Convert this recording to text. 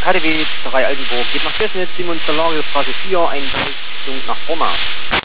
KDW 3 Altenburg geht nach Festnetz, Simon Salario Straße 4, 31 Richtung nach Borna.